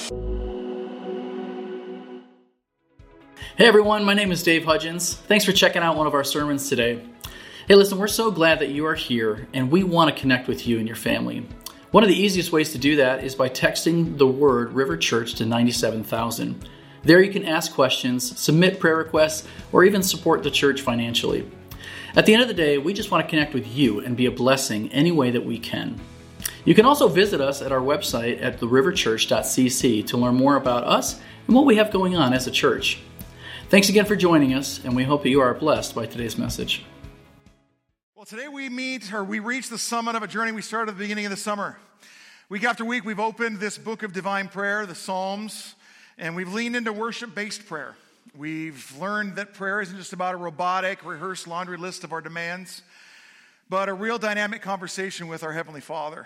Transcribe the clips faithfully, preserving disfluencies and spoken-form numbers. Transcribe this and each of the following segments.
Hey everyone, my name is Dave Hudgens. Thanks for checking out one of our sermons today. Hey listen, we're so glad that you are here and we want to connect with you and your family. One of the easiest ways to do that is by texting the word River Church to ninety-seven thousand. There you can ask questions, submit prayer requests, or even support the church financially. At the end of the day, we just want to connect with you and be a blessing any way that we can. You can also visit us at our website at the river church dot c c to learn more about us and what we have going on as a church. Thanks again for joining us, and we hope that you are blessed by today's message. Well, today we meet, or we reach the summit of a journey we started at the beginning of the summer. Week after week, we've opened this book of divine prayer, the Psalms, and we've leaned into worship-based prayer. We've learned that prayer isn't just about a robotic, rehearsed laundry list of our demands, but a real dynamic conversation with our Heavenly Father.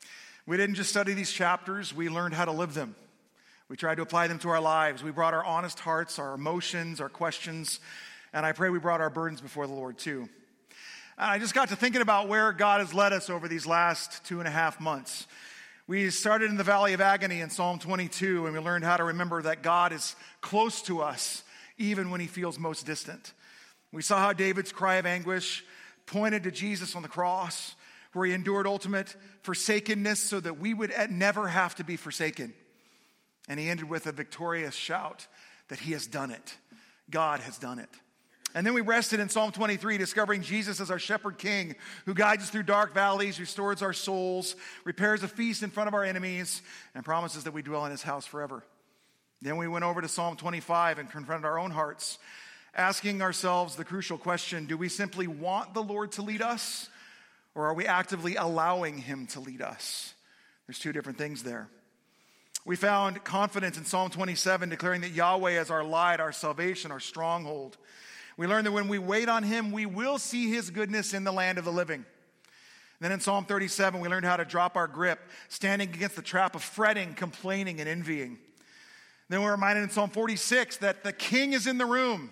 We didn't just study these chapters, we learned how to live them. We tried to apply them to our lives. We brought our honest hearts, our emotions, our questions, and I pray we brought our burdens before the Lord too. And I just got to thinking about where God has led us over these last two and a half months. We started in the Valley of Agony in Psalm twenty-two, and we learned how to remember that God is close to us even when he feels most distant. We saw how David's cry of anguish pointed to Jesus on the cross, where he endured ultimate forsakenness so that we would never have to be forsaken. And he ended with a victorious shout that he has done it. God has done it. And then we rested in Psalm twenty-three, discovering Jesus as our shepherd king, who guides us through dark valleys, restores our souls, repairs a feast in front of our enemies, and promises that we dwell in his house forever. Then we went over to Psalm twenty-five and confronted our own hearts, asking ourselves the crucial question, do we simply want the Lord to lead us, or are we actively allowing him to lead us? There's two different things there. We found confidence in Psalm twenty-seven, declaring that Yahweh is our light, our salvation, our stronghold. We learned that when we wait on him, we will see his goodness in the land of the living. Then in Psalm thirty-seven, we learned how to drop our grip, standing against the trap of fretting, complaining, and envying. Then we're reminded in Psalm forty-six that the king is in the room,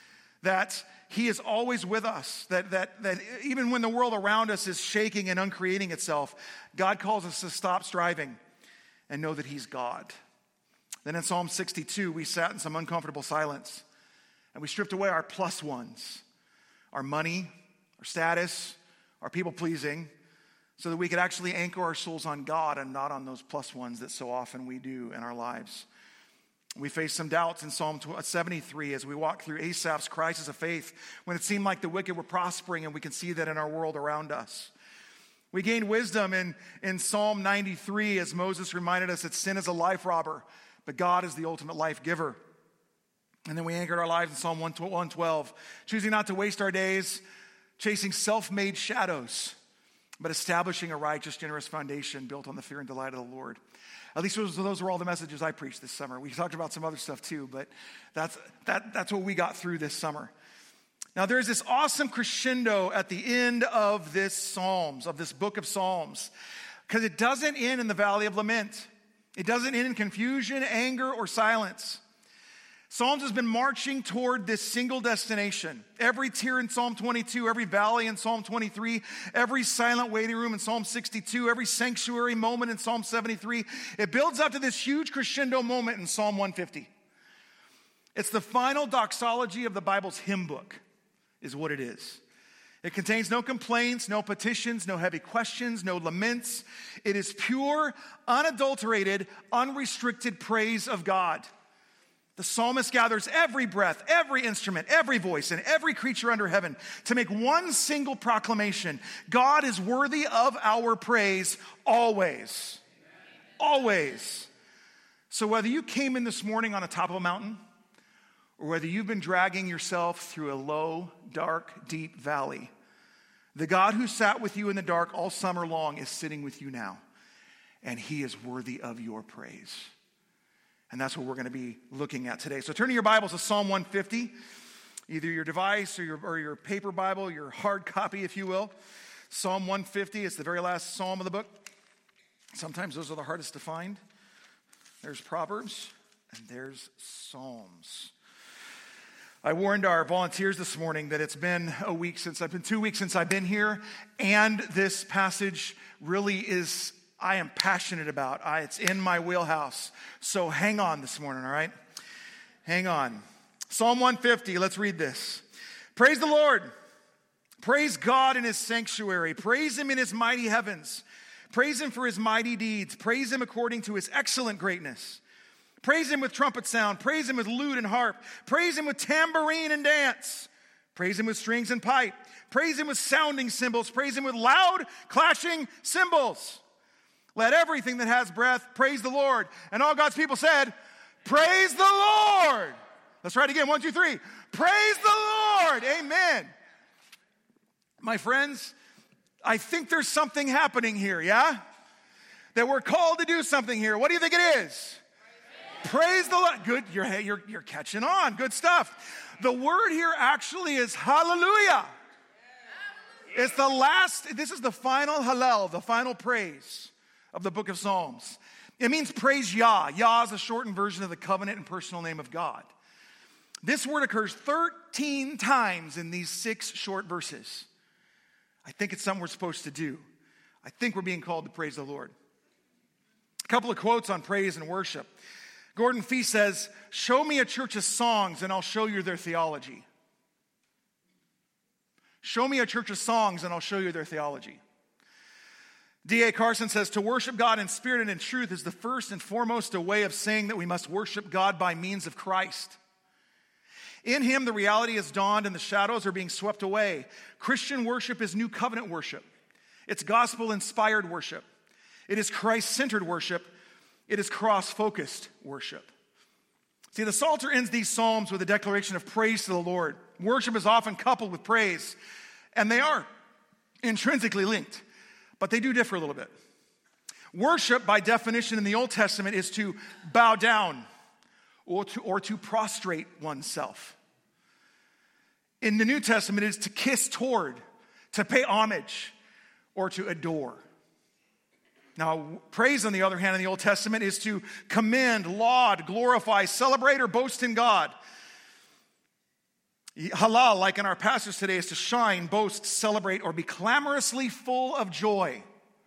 that he is always with us, that, that, that even when the world around us is shaking and uncreating itself, God calls us to stop striving and know that he's God. Then in Psalm sixty-two, we sat in some uncomfortable silence. And we stripped away our plus ones, our money, our status, our people-pleasing, so that we could actually anchor our souls on God and not on those plus ones that so often we do in our lives. We faced some doubts in Psalm seventy-three as we walked through Asaph's crisis of faith when it seemed like the wicked were prospering, and we can see that in our world around us. We gained wisdom in, in Psalm ninety-three as Moses reminded us that sin is a life robber, but God is the ultimate life giver. And then we anchored our lives in Psalm one twelve, choosing not to waste our days chasing self-made shadows, but establishing a righteous, generous foundation built on the fear and delight of the Lord. At least those, those were all the messages I preached this summer. We talked about some other stuff too, but that's, that, that's what we got through this summer. Now there's this awesome crescendo at the end of this Psalms, of this book of Psalms, because it doesn't end in the valley of lament. It doesn't end in confusion, anger, or silence. Psalms has been marching toward this single destination. Every tier in Psalm twenty-two, every valley in Psalm twenty-three, every silent waiting room in Psalm sixty-two, every sanctuary moment in Psalm seventy-three, it builds up to this huge crescendo moment in Psalm one fifty. It's the final doxology of the Bible's hymn book, is what it is. It contains no complaints, no petitions, no heavy questions, no laments. It is pure, unadulterated, unrestricted praise of God. The psalmist gathers every breath, every instrument, every voice, and every creature under heaven to make one single proclamation. God is worthy of our praise always. Always. So whether you came in this morning on the top of a mountain, or whether you've been dragging yourself through a low, dark, deep valley, the God who sat with you in the dark all summer long is sitting with you now, and he is worthy of your praise. And that's what we're going to be looking at today. So turn to your Bibles to Psalm one fifty, either your device or your, or your paper Bible, your hard copy, if you will. Psalm one fifty is the very last psalm of the book. Sometimes those are the hardest to find. There's Proverbs, and there's Psalms. I warned our volunteers this morning that it's been a week since I've been, two weeks since I've been here, and this passage really is, I am passionate about. I, it's in my wheelhouse. So hang on this morning, all right? Hang on. Psalm one fifty, let's read this. Praise the Lord. Praise God in his sanctuary. Praise him in his mighty heavens. Praise him for his mighty deeds. Praise him according to his excellent greatness. Praise him with trumpet sound. Praise him with lute and harp. Praise him with tambourine and dance. Praise him with strings and pipe. Praise him with sounding cymbals. Praise him with loud clashing cymbals. Let everything that has breath praise the Lord. And all God's people said, praise the Lord. Let's try it again. One, two, three. Praise the Lord. Amen. My friends, I think there's something happening here, yeah? That we're called to do something here. What do you think it is? Praise the Lord. Good, you're, you're, you're catching on. Good stuff. The word here actually is hallelujah. It's the last, this is the final hallel, the final praise of the book of Psalms. It means praise Yah. Yah is a shortened version of the covenant and personal name of God. This word occurs thirteen times in these six short verses. I think it's something we're supposed to do. I think we're being called to praise the Lord. A couple of quotes on praise and worship. Gordon Fee says, show me a church of songs and I'll show you their theology. Show me a church of songs and I'll show you their theology. D A Carson says, to worship God in spirit and in truth is the first and foremost a way of saying that we must worship God by means of Christ. In him, the reality has dawned and the shadows are being swept away. Christian worship is new covenant worship. It's gospel-inspired worship. It is Christ-centered worship. It is cross-focused worship. See, the Psalter ends these psalms with a declaration of praise to the Lord. Worship is often coupled with praise, and they are intrinsically linked, but they do differ a little bit. Worship, by definition in the Old Testament, is to bow down or to, or to prostrate oneself. In the New Testament, it is to kiss toward, to pay homage, or to adore. Now, praise, on the other hand, in the Old Testament is to commend, laud, glorify, celebrate, or boast in God. Halal, like in our passage today, is to shine, boast, celebrate, or be clamorously full of joy.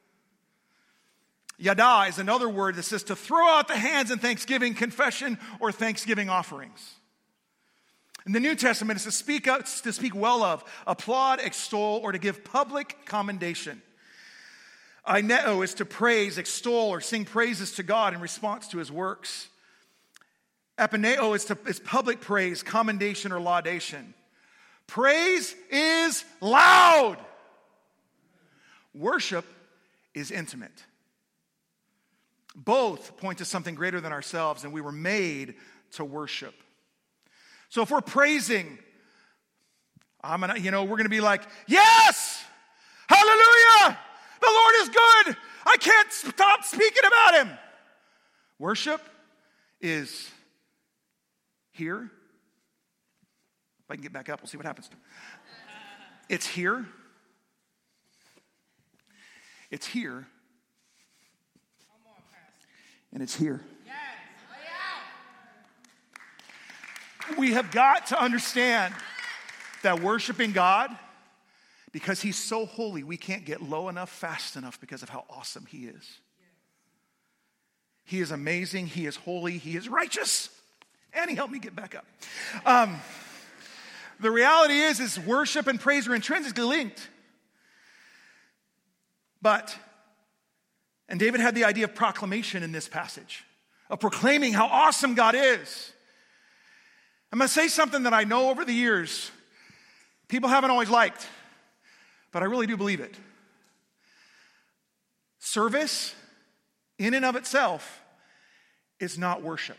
Yada is another word that says to throw out the hands in thanksgiving, confession, or thanksgiving offerings. In the New Testament, it's to speak out, to speak well of, applaud, extol, or to give public commendation. Aineo is to praise, extol, or sing praises to God in response to his works. Epineo is, to, is public praise, commendation, or laudation. Praise is loud. Worship is intimate. Both point to something greater than ourselves, and we were made to worship. So if we're praising, I'm gonna, you know, we're gonna be like, yes, hallelujah, the Lord is good. I can't stop speaking about him. Worship is here. If I can get back up, we'll see what happens. It's here. It's here. And it's here. We have got to understand that worshiping God, because he's so holy, we can't get low enough, fast enough because of how awesome he is. He is amazing. He is holy. He is righteous. And he helped me get back up. Um, the reality is, is worship and praise are intrinsically linked. But, and David had the idea of proclamation in this passage, of proclaiming how awesome God is. I'm going to say something that I know over the years people haven't always liked, but I really do believe it. Service, in and of itself, is not worship.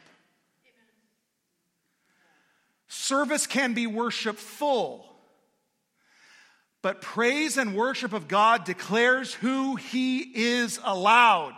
Service can be worshipful, but praise and worship of God declares who he is aloud.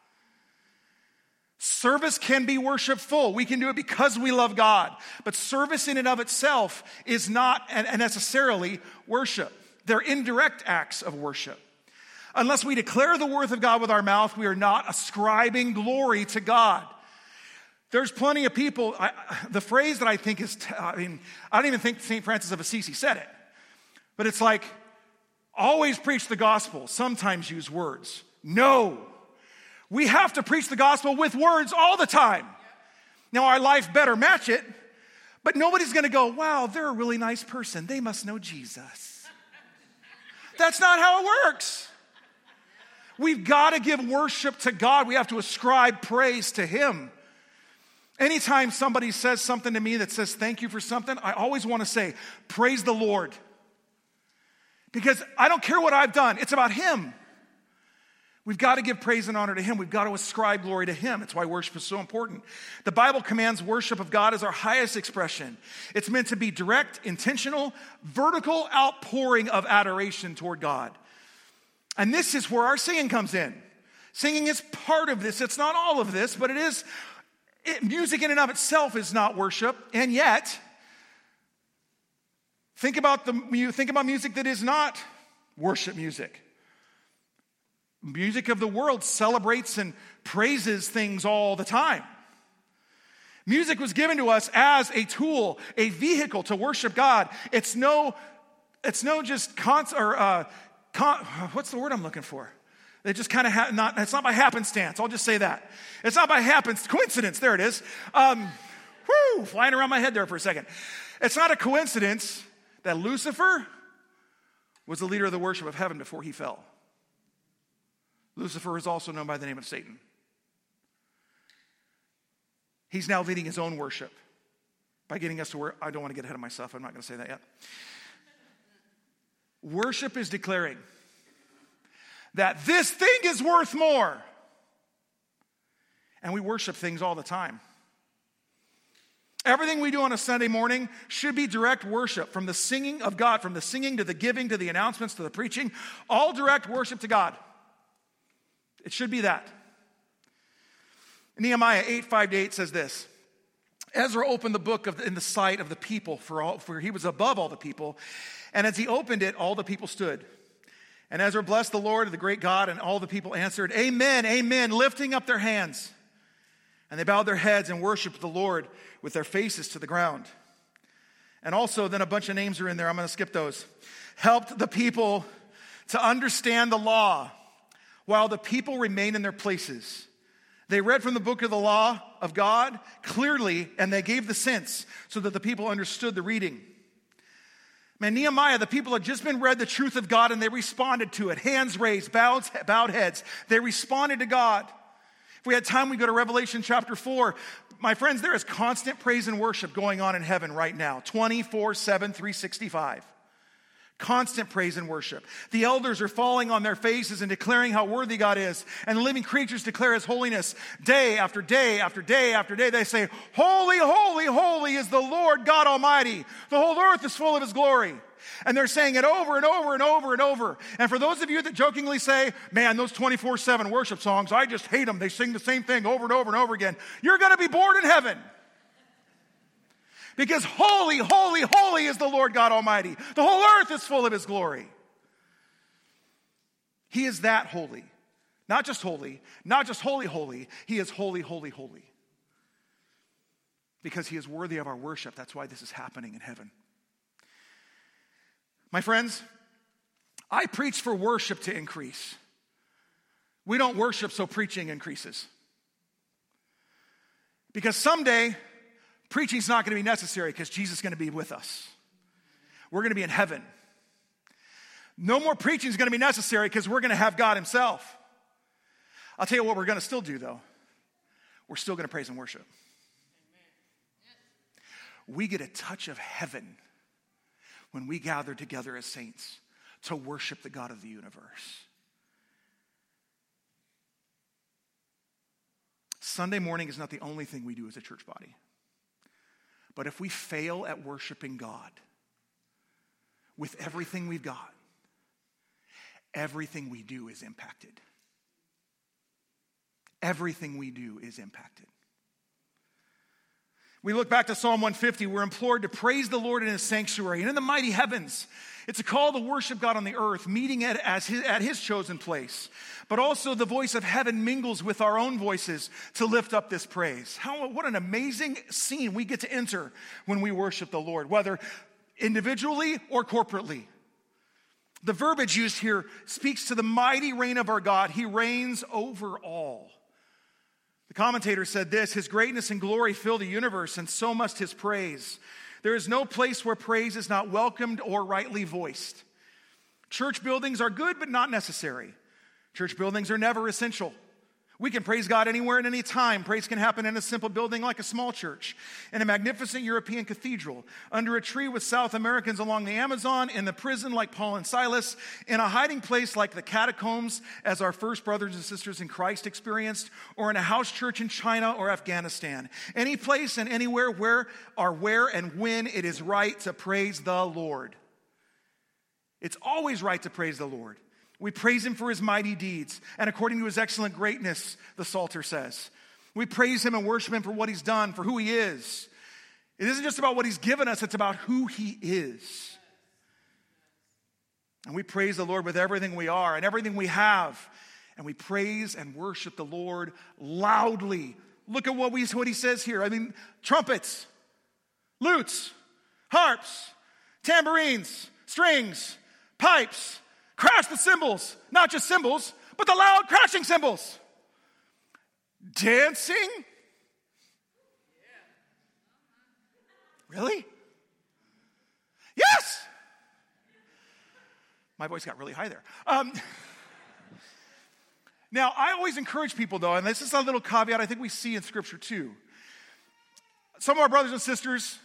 Service can be worshipful. We can do it because we love God. But service in and of itself is not necessarily worship. They're indirect acts of worship. Unless we declare the worth of God with our mouth, we are not ascribing glory to God. There's plenty of people, I, the phrase that I think is, I mean, I don't even think Saint Francis of Assisi said it. But it's like, always preach the gospel, sometimes use words. No. We have to preach the gospel with words all the time. Now, our life better match it, but nobody's going to go, wow, they're a really nice person. They must know Jesus. That's not how it works. We've got to give worship to God. We have to ascribe praise to Him. Anytime somebody says something to me that says thank you for something, I always want to say, praise the Lord. Because I don't care what I've done. It's about Him. We've got to give praise and honor to Him. We've got to ascribe glory to Him. It's why worship is so important. The Bible commands worship of God as our highest expression. It's meant to be direct, intentional, vertical outpouring of adoration toward God. And this is where our singing comes in. Singing is part of this. It's not all of this, but it is. It, music in and of itself is not worship. And yet, think about the think about music that is not worship music. Music of the world celebrates and praises things all the time. Music was given to us as a tool, a vehicle to worship God. It's no, it's no just con or uh, con, what's the word I'm looking for? It just kind of ha- not. It's not by happenstance. I'll just say that. It's not by happenstance. Coincidence. There it is. Um, whoo, flying around my head there for a second. It's not a coincidence that Lucifer was the leader of the worship of heaven before he fell. Lucifer is also known by the name of Satan. He's now leading his own worship by getting us to where, I don't want to get ahead of myself. I'm not going to say that yet. Worship is declaring that this thing is worth more. And we worship things all the time. Everything we do on a Sunday morning should be direct worship, from the singing of God, from the singing to the giving to the announcements to the preaching, all direct worship to God. It should be that. Nehemiah eight, five to eight says this. Ezra opened the book of, in the sight of the people, for, all, for he was above all the people. And as he opened it, all the people stood. And Ezra blessed the Lord, the great God, and all the people answered, Amen, amen, lifting up their hands. And they bowed their heads and worshiped the Lord with their faces to the ground. And also, then a bunch of names are in there. I'm going to skip those. Helped the people to understand the law while the people remained in their places. They read from the book of the law of God clearly, and they gave the sense so that the people understood the reading. Man, Nehemiah, the people had just been read the truth of God, and they responded to it. Hands raised, bowed, bowed heads. They responded to God. If we had time, we go to Revelation chapter four. My friends, there is constant praise and worship going on in heaven right now, twenty-four seven, three sixty-five. Constant praise and worship. The elders are falling on their faces and declaring how worthy God is. And the living creatures declare His holiness day after day after day after day. They say, Holy, holy, holy is the Lord God Almighty. The whole earth is full of His glory. And they're saying it over and over and over and over. And for those of you that jokingly say, man, those twenty-four seven worship songs, I just hate them. They sing the same thing over and over and over again. You're going to be bored in heaven. Because holy, holy, holy is the Lord God Almighty. The whole earth is full of His glory. He is that holy. Not just holy, not just holy, holy. He is holy, holy, holy. Because He is worthy of our worship. That's why this is happening in heaven. My friends, I preach for worship to increase. We don't worship so preaching increases. Because someday, preaching's not going to be necessary because Jesus is going to be with us. We're going to be in heaven. No more preaching is going to be necessary because we're going to have God Himself. I'll tell you what we're going to still do, though. We're still going to praise and worship. We get a touch of heaven when we gather together as saints to worship the God of the universe. Sunday morning is not the only thing we do as a church body. But if we fail at worshiping God with everything we've got, everything we do is impacted. Everything we do is impacted. We look back to Psalm one fifty. We're implored to praise the Lord in His sanctuary and in the mighty heavens. It's a call to worship God on the earth, meeting at, as his, at His chosen place. But also the voice of heaven mingles with our own voices to lift up this praise. How, what an amazing scene we get to enter when we worship the Lord, whether individually or corporately. The verbiage used here speaks to the mighty reign of our God. He reigns over all. commentator said this: his greatness and glory fill the universe, and so must his praise. There is no place where praise is not welcomed or rightly voiced. Church buildings are good, but not necessary. Church buildings are never essential. We can praise God anywhere at any time. Praise can happen in a simple building like a small church, in a magnificent European cathedral, under a tree with South Americans along the Amazon, in the prison like Paul and Silas, in a hiding place like the catacombs as our first brothers and sisters in Christ experienced, or in a house church in China or Afghanistan. Any place and anywhere where or where and when it is right to praise the Lord. It's always right to praise the Lord. We praise him for his mighty deeds, and according to his excellent greatness, the Psalter says. We praise him and worship him for what he's done, for who he is. It isn't just about what he's given us, it's about who he is. And we praise the Lord with everything we are and everything we have. And we praise and worship the Lord loudly. Look at what, we, what he says here. I mean, trumpets, lutes, harps, tambourines, strings, pipes, crash the cymbals, not just cymbals, but the loud crashing cymbals. Dancing? Really? Yes! My voice got really high there. Um, now, I always encourage people, though, and this is a little caveat I think we see in Scripture, too. Some of our brothers and sisters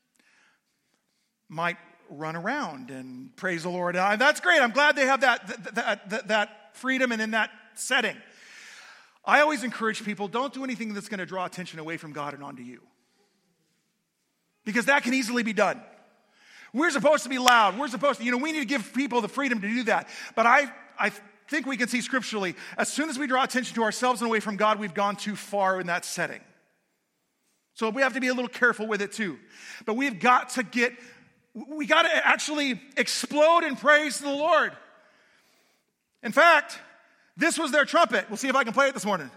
might run around and praise the Lord. Uh, that's great. I'm glad they have that, that, that, that freedom and in that setting. I always encourage people, don't do anything that's going to draw attention away from God and onto you. Because that can easily be done. We're supposed to be loud. We're supposed to, you know, we need to give people the freedom to do that. But I, I think we can see scripturally, as soon as we draw attention to ourselves and away from God, we've gone too far in that setting. So we have to be a little careful with it too. But we've got to get We got to actually explode in praise to the Lord. In fact, this was their trumpet. We'll see if I can play it this morning.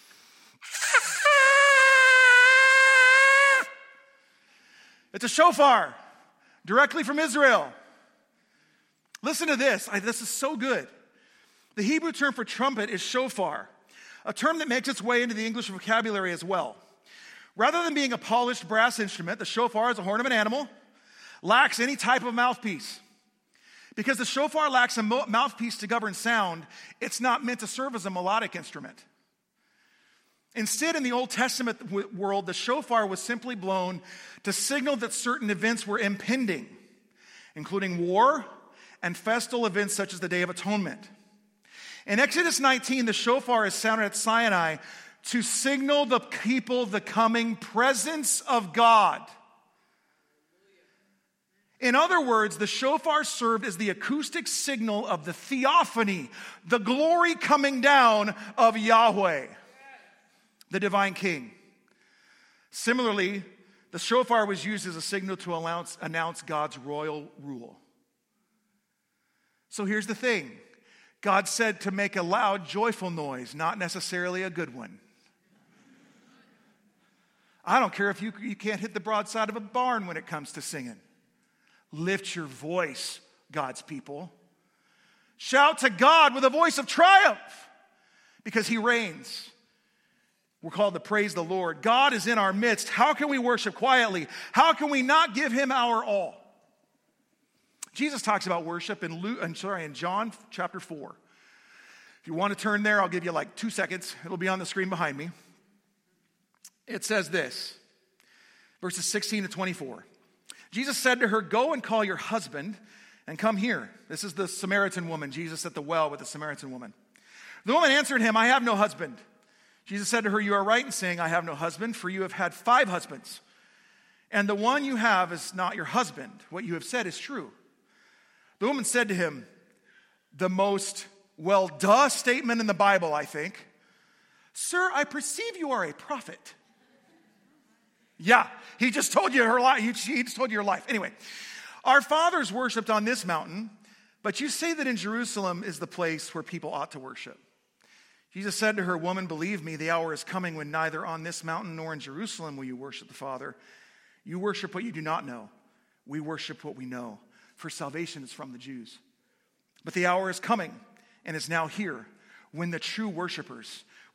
It's a shofar, directly from Israel. Listen to this. I, this is so good. The Hebrew term for trumpet is shofar, a term that makes its way into the English vocabulary as well. Rather than being a polished brass instrument, the shofar is a horn of an animal, lacks any type of mouthpiece. Because the shofar lacks a mo- mouthpiece to govern sound, it's not meant to serve as a melodic instrument. Instead, in the Old Testament w- world, the shofar was simply blown to signal that certain events were impending, including war and festal events such as the Day of Atonement. In Exodus nineteen, the shofar is sounded at Sinai to signal the people the coming presence of God. In other words, the shofar served as the acoustic signal of the theophany, the glory coming down of Yahweh, the divine king. Similarly, the shofar was used as a signal to announce, announce God's royal rule. So here's the thing. God said to make a loud, joyful noise, not necessarily a good one. I don't care if you, you can't hit the broadside of a barn when it comes to singing. Lift your voice, God's people. Shout to God with a voice of triumph because he reigns. We're called to praise the Lord. God is in our midst. How can we worship quietly? How can we not give him our all? Jesus talks about worship in Luke, I'm sorry, in John chapter four. If you want to turn there, I'll give you like two seconds. It'll be on the screen behind me. It says this, verses sixteen to twenty-four. Jesus said to her, "Go and call your husband and come here." This is the Samaritan woman, Jesus at the well with the Samaritan woman. The woman answered him, "I have no husband." Jesus said to her, "You are right in saying, 'I have no husband,' for you have had five husbands. And the one you have is not your husband. What you have said is true." The woman said to him, the most well duh statement in the Bible, I think. "Sir, I perceive you are a prophet." Yeah, he just told you her life. He just told you your life. Anyway, "Our fathers worshipped on this mountain, but you say that in Jerusalem is the place where people ought to worship." Jesus said to her, "Woman, believe me, the hour is coming when neither on this mountain nor in Jerusalem will you worship the Father. You worship what you do not know. We worship what we know, for salvation is from the Jews. But the hour is coming and is now here when the true worshipers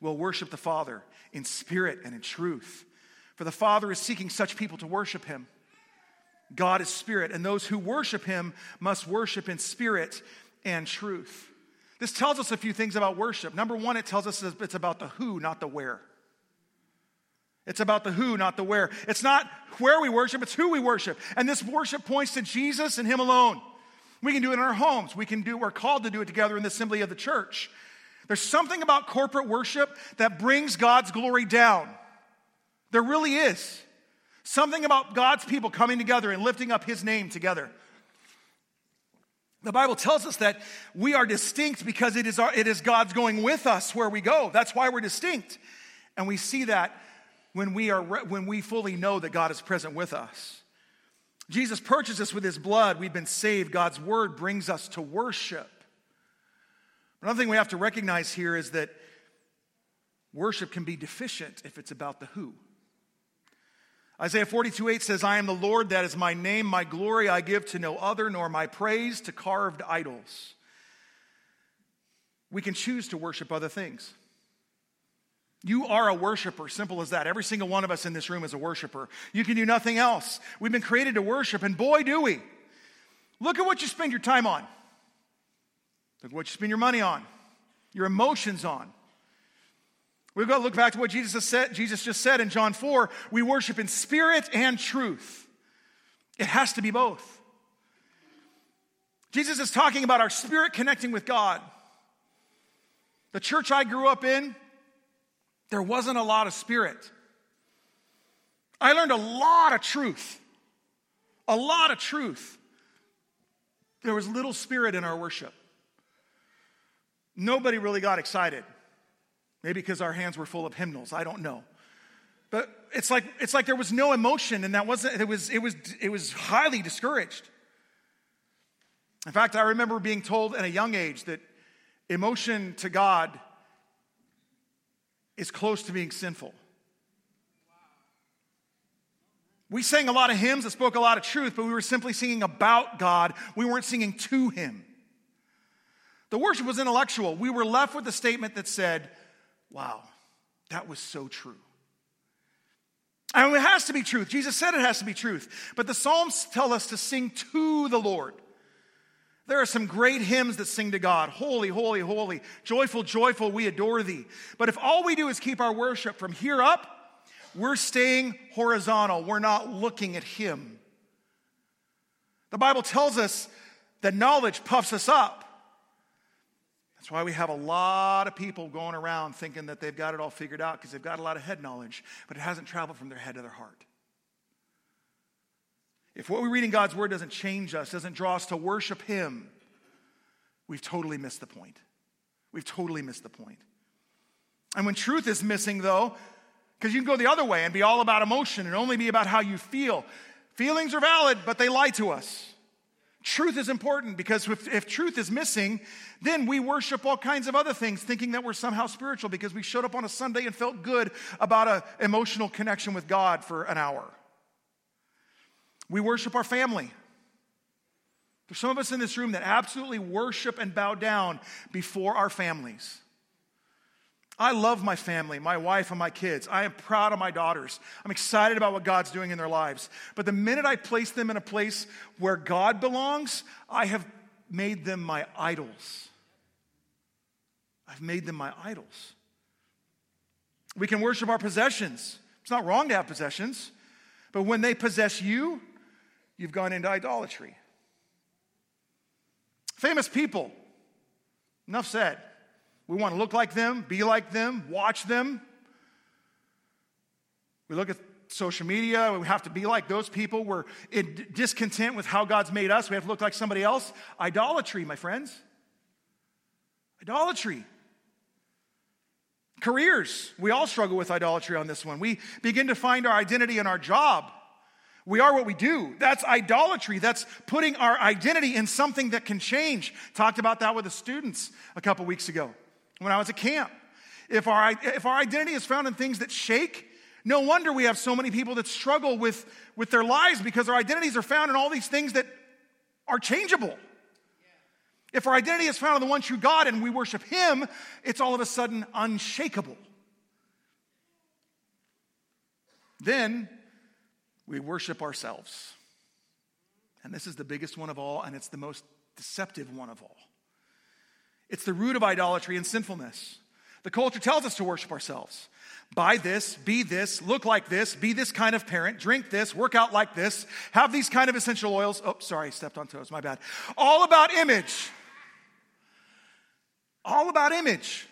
will worship the Father in spirit and in truth. For the Father is seeking such people to worship him. God is spirit, and those who worship him must worship in spirit and truth. This tells us a few things about worship. Number one, it tells us it's about the who, not the where. It's about the who, not the where. It's not where we worship, it's who we worship. And this worship points to Jesus and him alone. We can do it in our homes. We can do, we're called to do it together in the assembly of the church. There's something about corporate worship that brings God's glory down. There really is. Something about God's people coming together and lifting up his name together. The Bible tells us that we are distinct because it is, our, it is God's going with us where we go. That's why we're distinct. And we see that when we, are, when we fully know that God is present with us. Jesus purchased us with his blood. We've been saved. God's word brings us to worship. Another thing we have to recognize here is that worship can be deficient if it's about the who. Isaiah forty-two eight says, I am the Lord, that is my name, my glory I give to no other, nor my praise to carved idols. We can choose to worship other things. You are a worshiper, simple as that. Every single one of us in this room is a worshiper. You can do nothing else. We've been created to worship, and boy, do we. Look at what you spend your time on. Look at what you spend your money on, your emotions on. We've got to look back to what Jesus said. Jesus just said in John four, we worship in spirit and truth. It has to be both. Jesus is talking about our spirit connecting with God. The church I grew up in, there wasn't a lot of spirit. I learned a lot of truth. A lot of truth. There was little spirit in our worship. Nobody really got excited. Maybe because our hands were full of hymnals. I don't know. But it's like it's like there was no emotion, and that wasn't it was it was it was highly discouraged. In fact, I remember being told at a young age that emotion to God is close to being sinful. We sang a lot of hymns that spoke a lot of truth, but we were simply singing about God. We weren't singing to him. The worship was intellectual. We were left with a statement that said, wow, that was so true. And it has to be truth. Jesus said it has to be truth. But the Psalms tell us to sing to the Lord. There are some great hymns that sing to God. Holy, holy, holy. Joyful, joyful, we adore thee. But if all we do is keep our worship from here up, we're staying horizontal. We're not looking at him. The Bible tells us that knowledge puffs us up. That's why we have a lot of people going around thinking that they've got it all figured out because they've got a lot of head knowledge, but it hasn't traveled from their head to their heart. If what we read in God's word doesn't change us, doesn't draw us to worship him, we've totally missed the point. We've totally missed the point. And when truth is missing, though, because you can go the other way and be all about emotion and only be about how you feel. Feelings are valid, but they lie to us. Truth is important because if, if truth is missing, then we worship all kinds of other things, thinking that we're somehow spiritual because we showed up on a Sunday and felt good about an emotional connection with God for an hour. We worship our family. There's some of us in this room that absolutely worship and bow down before our families. I love my family, my wife and my kids. I am proud of my daughters. I'm excited about what God's doing in their lives. But the minute I place them in a place where God belongs, I have made them my idols. I've made them my idols. We can worship our possessions. It's not wrong to have possessions. But when they possess you, you've gone into idolatry. Famous people. Enough said. We want to look like them, be like them, watch them. We look at social media, we have to be like those people. We're in discontent with how God's made us. We have to look like somebody else. Idolatry, my friends. Idolatry. Careers. We all struggle with idolatry on this one. We begin to find our identity in our job. We are what we do. That's idolatry. That's putting our identity in something that can change. Talked about that with the students a couple weeks ago when I was at camp. If our, if our identity is found in things that shake, no wonder we have so many people that struggle with, with their lives because our identities are found in all these things that are changeable. Yeah. If our identity is found in the one true God and we worship him, it's all of a sudden unshakable. Then we worship ourselves. And this is the biggest one of all, and it's the most deceptive one of all. It's the root of idolatry and sinfulness. The culture tells us to worship ourselves. Buy this, be this, look like this, be this kind of parent, drink this, work out like this, have these kind of essential oils. Oh, sorry, stepped on toes, my bad. All about image. All about image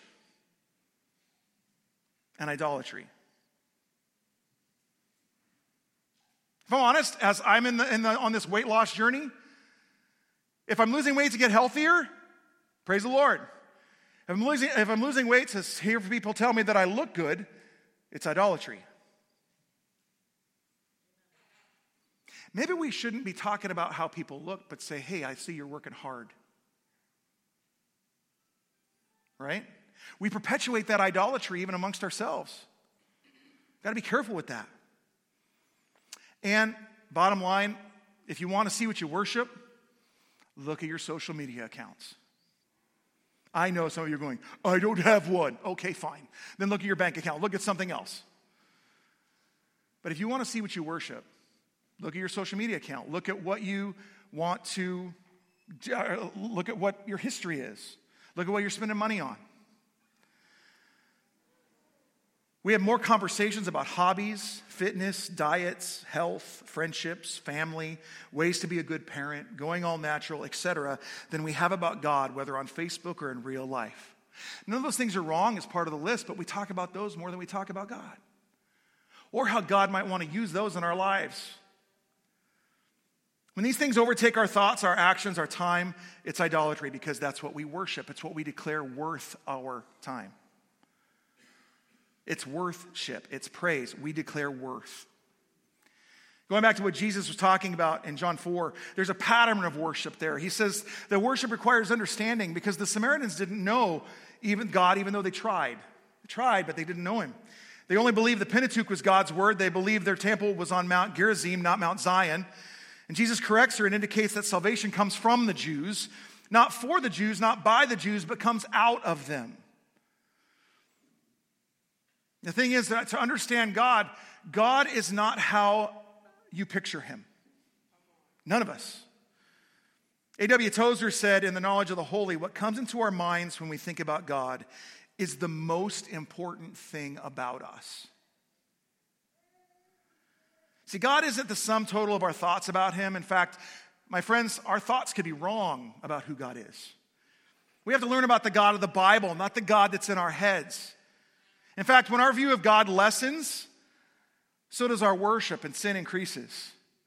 and idolatry. If I'm honest, as I'm in the, in the, on this weight loss journey, if I'm losing weight to get healthier, praise the Lord. If I'm losing, if I'm losing weight to hear people tell me that I look good, it's idolatry. Maybe we shouldn't be talking about how people look, but say, hey, I see you're working hard. Right? We perpetuate that idolatry even amongst ourselves. Got to be careful with that. And bottom line, if you want to see what you worship, look at your social media accounts. I know some of you are going, I don't have one. Okay, fine. Then look at your bank account. Look at something else. But if you want to see what you worship, look at your social media account. Look at what you want to, uh, look at what your history is. Look at what you're spending money on. We have more conversations about hobbies, fitness, diets, health, friendships, family, ways to be a good parent, going all natural, et cetera, than we have about God, whether on Facebook or in real life. None of those things are wrong as part of the list, but we talk about those more than we talk about God. Or how God might want to use those in our lives. When these things overtake our thoughts, our actions, our time, it's idolatry because that's what we worship. It's what we declare worth our time. It's worship. It's praise. We declare worth. Going back to what Jesus was talking about in John four, there's a pattern of worship there. He says that worship requires understanding because the Samaritans didn't know even God, even though they tried. They tried, but they didn't know him. They only believed the Pentateuch was God's word. They believed their temple was on Mount Gerizim, not Mount Zion. And Jesus corrects her and indicates that salvation comes from the Jews, not for the Jews, not by the Jews, but comes out of them. The thing is that to understand God, God is not how you picture him. None of us. A W Tozer said in The Knowledge of the Holy, what comes into our minds when we think about God is the most important thing about us. See, God isn't the sum total of our thoughts about him. In fact, my friends, our thoughts could be wrong about who God is. We have to learn about the God of the Bible, not the God that's in our heads. In fact, when our view of God lessens, so does our worship and sin increases.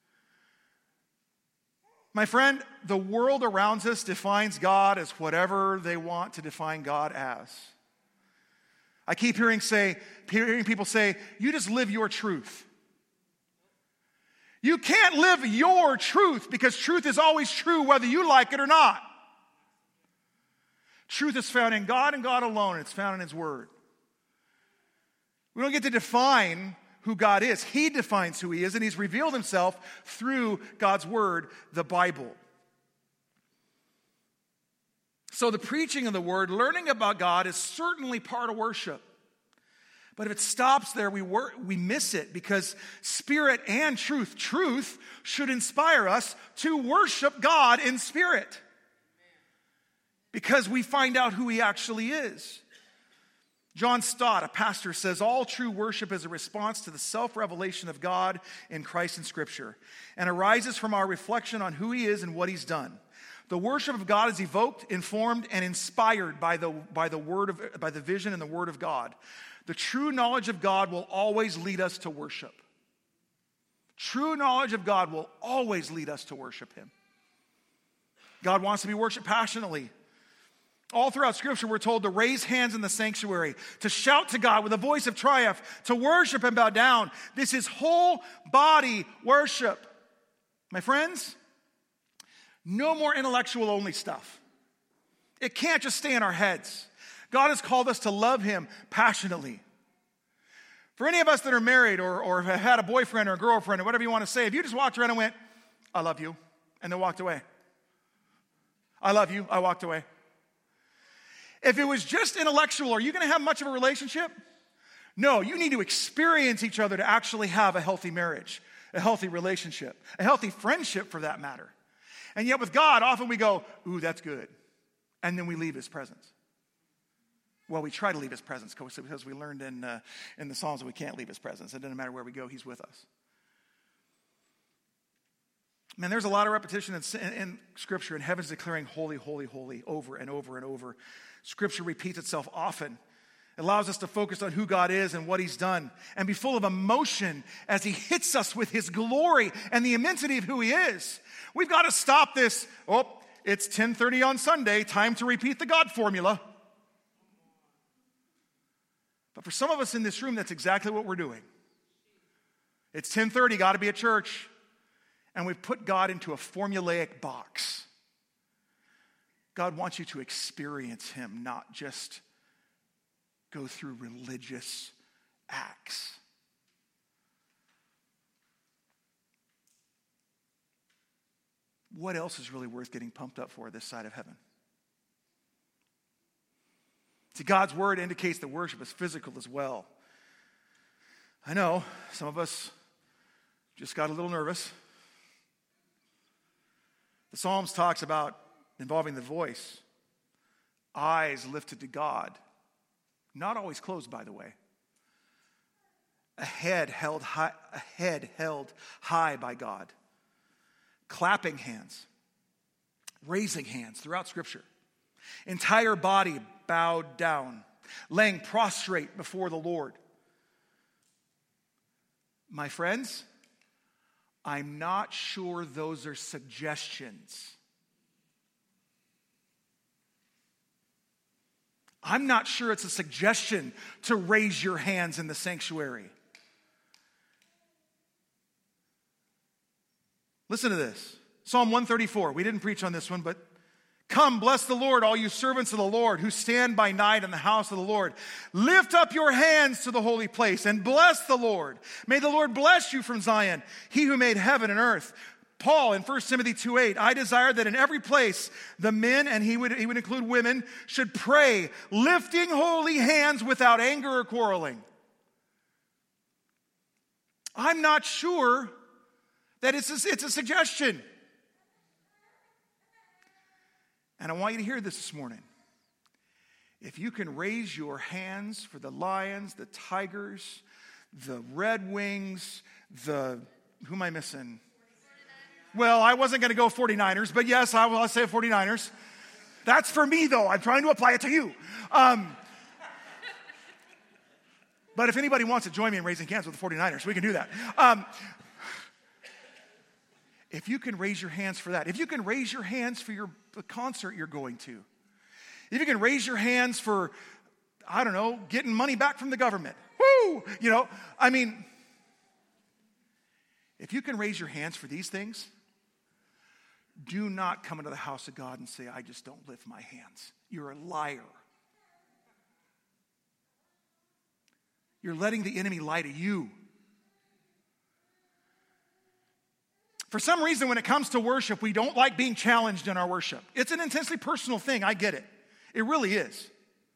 My friend, the world around us defines God as whatever they want to define God as. I keep hearing say, hearing people say, you just live your truth. You can't live your truth because truth is always true whether you like it or not. Truth is found in God and God alone. It's found in his word. We don't get to define who God is. He defines who he is, and he's revealed himself through God's word, the Bible. So the preaching of the word, learning about God is certainly part of worship. But if it stops there, we wor- we miss it because spirit and truth, truth should inspire us to worship God in spirit. Because we find out who he actually is. John Stott, a pastor, says, all true worship is a response to the self-revelation of God in Christ and Scripture and arises from our reflection on who he is and what he's done. The worship of God is evoked, informed, and inspired by the, by the word of, by the vision and the word of God. The true knowledge of God will always lead us to worship. True knowledge of God will always lead us to worship him. God wants to be worshiped passionately. All throughout Scripture, we're told to raise hands in the sanctuary, to shout to God with a voice of triumph, to worship and bow down. This is whole body worship. My friends, no more intellectual only stuff. It can't just stay in our heads. God has called us to love him passionately. For any of us that are married or, or have had a boyfriend or a girlfriend or whatever you want to say, if you just walked around and went, I love you, and then walked away. I love you, I walked away. If it was just intellectual, are you going to have much of a relationship? No, you need to experience each other to actually have a healthy marriage, a healthy relationship, a healthy friendship for that matter. And yet with God, often we go, ooh, that's good. And then we leave his presence. Well, we try to leave his presence because we learned in, uh, in the Psalms that we can't leave his presence. It doesn't matter where we go, he's with us. Man, there's a lot of repetition in, in, in Scripture, and heaven's declaring holy, holy, holy over and over and over. Scripture repeats itself often. It allows us to focus on who God is and what he's done and be full of emotion as he hits us with his glory and the immensity of who he is. We've got to stop this, oh, it's ten thirty on Sunday, time to repeat the God formula. But for some of us in this room, that's exactly what we're doing. It's ten thirty, got to be at church. And we've put God into a formulaic box. God wants you to experience him, not just go through religious acts. What else is really worth getting pumped up for this side of heaven? See, God's word indicates that worship is physical as well. I know some of us just got a little nervous. The Psalms talks about involving the voice, eyes lifted to God, not always closed, by the way. A head held high, a head held high by God, clapping hands, raising hands throughout Scripture, entire body bowed down, laying prostrate before the Lord. My friends, I'm not sure those are suggestions. I'm not sure it's a suggestion to raise your hands in the sanctuary. Listen to this. Psalm one thirty-four. We didn't preach on this one, but come, bless the Lord, all you servants of the Lord who stand by night in the house of the Lord. Lift up your hands to the holy place and bless the Lord. May the Lord bless you from Zion, he who made heaven and earth. Paul in First Timothy two eight, I desire that in every place the men, and he would, he would include women, should pray, lifting holy hands without anger or quarreling. I'm not sure that it's a, it's a suggestion. And I want you to hear this this morning. If you can raise your hands for the Lions, the Tigers, the Red Wings, the, who am I missing? Well, I wasn't going to go forty-niners, but yes, I will say forty-niners. That's for me, though. I'm trying to apply it to you. Um, but if anybody wants to join me in raising hands with the forty-niners, we can do that. Um, if you can raise your hands for that, if you can raise your hands for your the concert you're going to, if you can raise your hands for, I don't know, getting money back from the government, woo, you know, I mean, if you can raise your hands for these things, do not come into the house of God and say, I just don't lift my hands. You're a liar. You're letting the enemy lie to you. For some reason, when it comes to worship, we don't like being challenged in our worship. It's an intensely personal thing. I get it. It really is.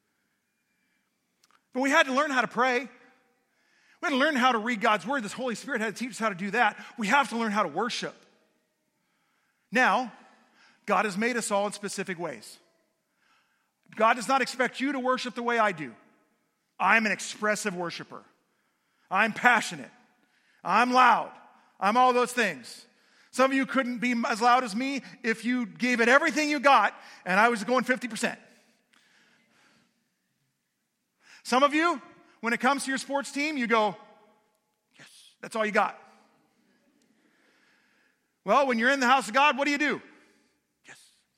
But we had to learn how to pray. We had to learn how to read God's word. This Holy Spirit had to teach us how to do that. We have to learn how to worship. Now, God has made us all in specific ways. God does not expect you to worship the way I do. I'm an expressive worshiper. I'm passionate. I'm loud. I'm all those things. Some of you couldn't be as loud as me if you gave it everything you got and I was going fifty percent. Some of you, when it comes to your sports team, you go, yes, that's all you got. Well, when you're in the house of God, what do you do? Yes.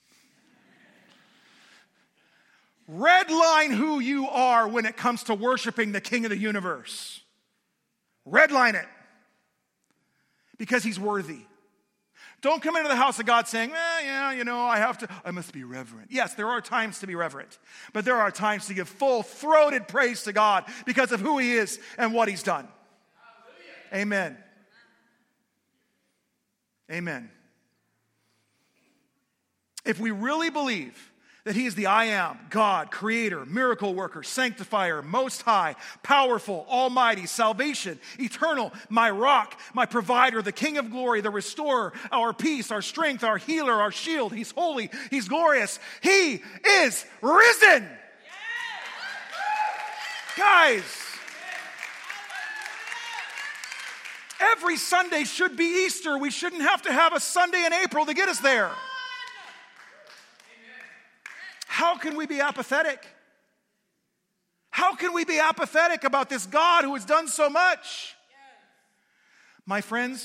Redline who you are when it comes to worshiping the King of the universe. Redline it. Because he's worthy. Don't come into the house of God saying, eh, yeah, you know, I have to, I must be reverent. Yes, there are times to be reverent. But there are times to give full-throated praise to God because of who he is and what he's done. Hallelujah. Amen. Amen. If we really believe that he is the I am, God, creator, miracle worker, sanctifier, most high, powerful, almighty, salvation, eternal, my rock, my provider, the King of glory, the restorer, our peace, our strength, our healer, our shield. He's holy, he's glorious. He is risen. Guys, every Sunday should be Easter. We shouldn't have to have a Sunday in April to get us there. How can we be apathetic? How can we be apathetic about this God who has done so much? My friends,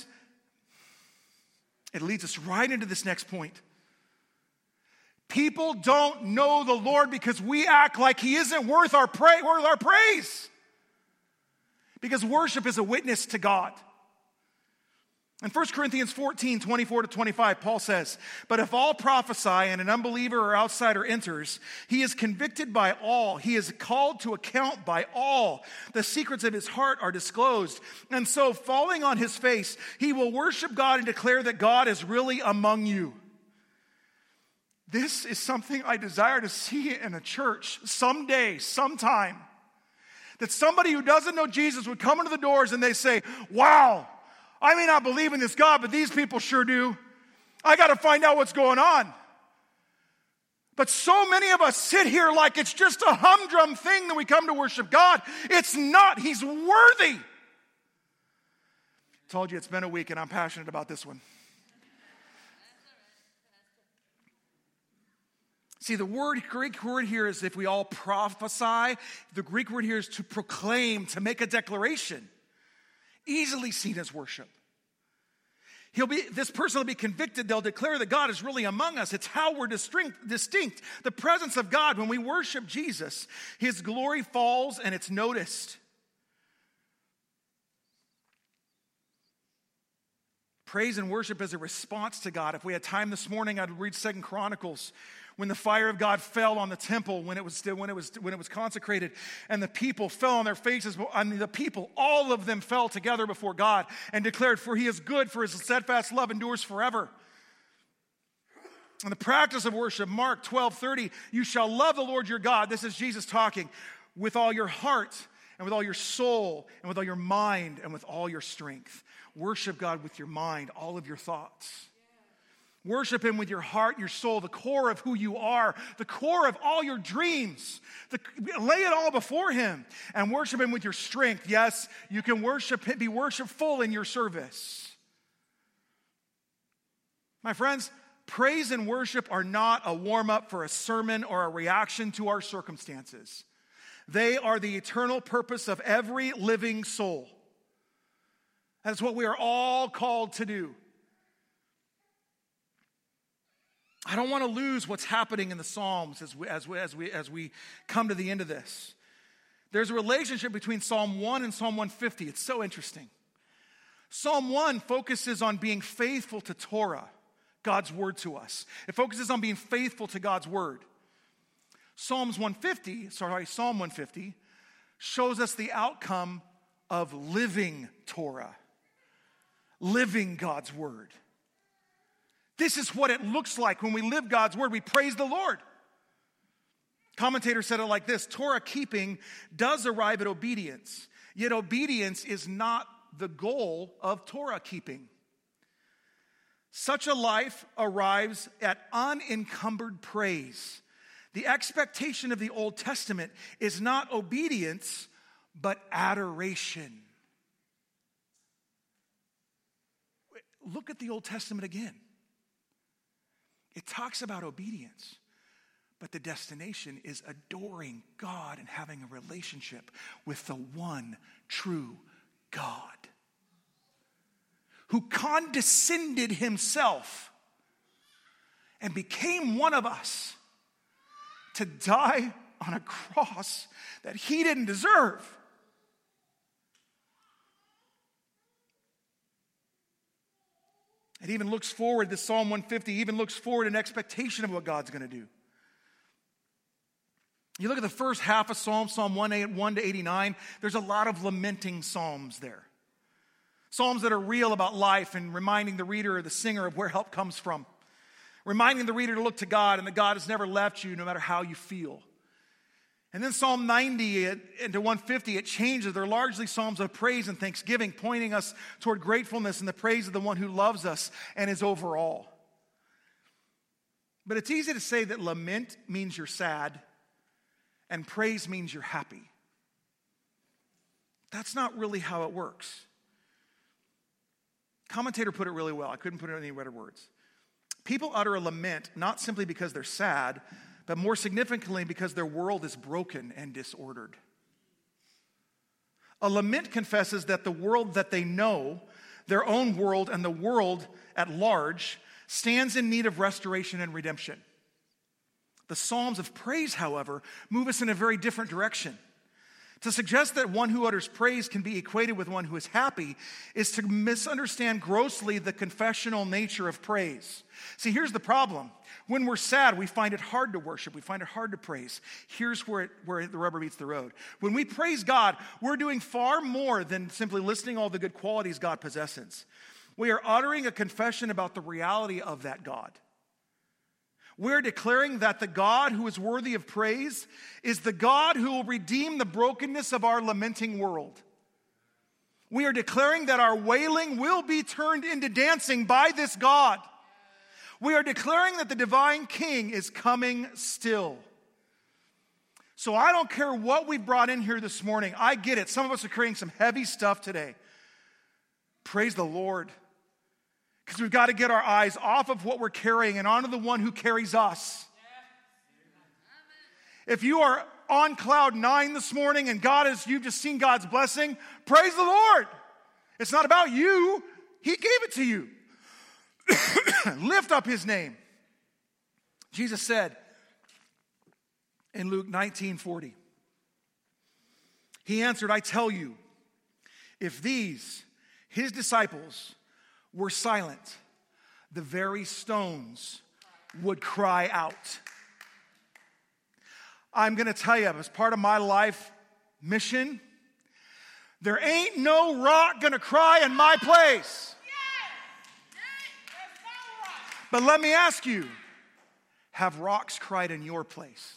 it leads us right into this next point. People don't know the Lord because we act like he isn't worth our, pra- worth our praise. Because worship is a witness to God. In First Corinthians fourteen, twenty-four to twenty-five, Paul says, but if all prophesy and an unbeliever or outsider enters, he is convicted by all. He is called to account by all. The secrets of his heart are disclosed. And so, falling on his face, he will worship God and declare that God is really among you. This is something I desire to see in a church someday, sometime. That somebody who doesn't know Jesus would come into the doors and they say, wow, I may not believe in this God, but these people sure do. I got to find out what's going on. But so many of us sit here like it's just a humdrum thing that we come to worship God. It's not. He's worthy. I told you it's been a week and I'm passionate about this one. See, the word, Greek word here is if we all prophesy. The Greek word here is to proclaim, to make a declaration. Easily seen as worship. He'll be, this person will be convicted. They'll declare that God is really among us. It's how we're distinct, distinct. The presence of God, when we worship Jesus, his glory falls and it's noticed. Praise and worship is a response to God. If we had time this morning, I'd read Second Chronicles. When the fire of God fell on the temple, when it was when it was when it was consecrated, and the people fell on their faces. I mean, the people, all of them fell together before God and declared, "For he is good; for his steadfast love endures forever." And the practice of worship, Mark twelve thirty, you shall love the Lord your God. This is Jesus talking, with all your heart and with all your soul and with all your mind and with all your strength. Worship God with your mind, all of your thoughts. Worship him with your heart, your soul, the core of who you are, the core of all your dreams. The, lay it all before him and worship him with your strength. Yes, you can worship, be worshipful in your service. My friends, praise and worship are not a warm-up for a sermon or a reaction to our circumstances. They are the eternal purpose of every living soul. That's what we are all called to do. I don't want to lose what's happening in the Psalms as we, as we, as we, as we come to the end of this. There's a relationship between Psalm one and Psalm one fifty. It's so interesting. Psalm one focuses on being faithful to Torah, God's word to us. It focuses on being faithful to God's word. Psalms one fifty, sorry, Psalm one fifty shows us the outcome of living Torah, living God's word. This is what it looks like when we live God's word. We praise the Lord. Commentator said it like this: Torah keeping does arrive at obedience, yet obedience is not the goal of Torah keeping. Such a life arrives at unencumbered praise. The expectation of the Old Testament is not obedience, but adoration. Look at the Old Testament again. It talks about obedience, but the destination is adoring God and having a relationship with the one true God who condescended himself and became one of us to die on a cross that he didn't deserve. It even looks forward, this Psalm one fifty even looks forward in expectation of what God's going to do. You look at the first half of Psalm, Psalm one to eighty-nine, there's a lot of lamenting psalms there. Psalms that are real about life and reminding the reader or the singer of where help comes from. reminding the reader to look to God and that God has never left you no matter how you feel. And then Psalm ninety into one fifty, it changes. They're largely psalms of praise and thanksgiving, pointing us toward gratefulness and the praise of the one who loves us and is over all. But it's easy to say that lament means you're sad and praise means you're happy. That's not really how it works. Commentator put it really well. I couldn't put it in any better words. People utter a lament not simply because they're sad, but more significantly because their world is broken and disordered. A lament confesses that the world that they know, their own world and the world at large, stands in need of restoration and redemption. The Psalms of praise, however, move us in a very different direction. To suggest that one who utters praise can be equated with one who is happy is to misunderstand grossly the confessional nature of praise. See, here's the problem. When we're sad, we find it hard to worship. We find it hard to praise. Here's where, it, where the rubber meets the road. When we praise God, we're doing far more than simply listing all the good qualities God possesses. We are uttering a confession about the reality of that God. We're declaring that the God who is worthy of praise is the God who will redeem the brokenness of our lamenting world. We are declaring that our wailing will be turned into dancing by this God. We are declaring that the divine King is coming still. So I don't care what we've brought in here this morning. I get it. Some of us are carrying some heavy stuff today. Praise the Lord. Because we've got to get our eyes off of what we're carrying and onto the one who carries us. If you are on cloud nine this morning and God is, you've just seen God's blessing, praise the Lord. It's not about you. He gave it to you. Lift up his name. Jesus said in Luke nineteen forty, he answered, I tell you, if these, his disciples, were silent, the very stones would cry out. I'm going to tell you, as part of my life mission, there ain't no rock going to cry in my place. But let me ask you, have rocks cried in your place?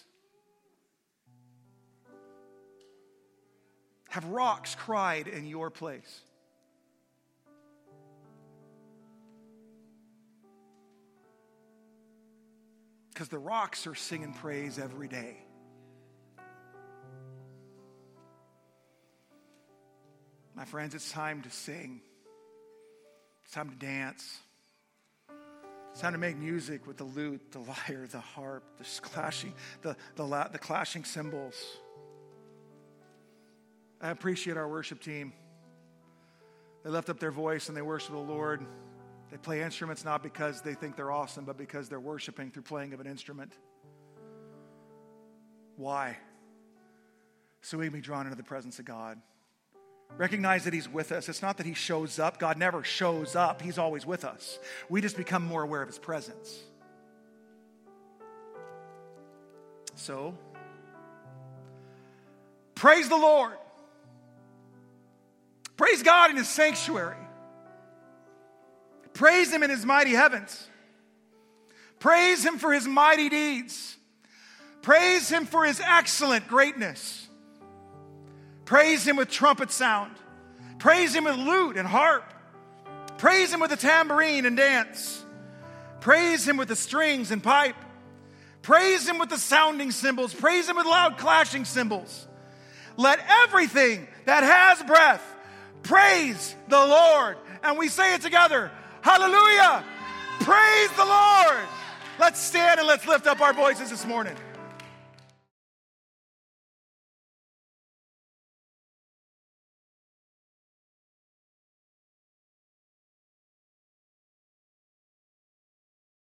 Have rocks cried in your place? Because the rocks are singing praise every day. My friends, it's time to sing. It's time to dance. It's time to make music with the lute, the lyre, the harp, the clashing, the, the, the clashing cymbals. I appreciate our worship team. They lift up their voice and they worship the Lord. They play instruments not because they think they're awesome, but because they're worshiping through playing of an instrument. Why? So we can be drawn into the presence of God. Recognize that he's with us. It's not that he shows up. God never shows up. He's always with us. We just become more aware of his presence. So, praise the Lord. Praise God in his sanctuary. Praise him in his mighty heavens. Praise him for his mighty deeds. Praise him for his excellent greatness. Praise him with trumpet sound. Praise him with lute and harp. Praise him with the tambourine and dance. Praise him with the strings and pipe. Praise him with the sounding cymbals. Praise him with loud clashing cymbals. Let everything that has breath praise the Lord. And we say it together. Hallelujah. Praise the Lord. Let's stand and let's lift up our voices this morning.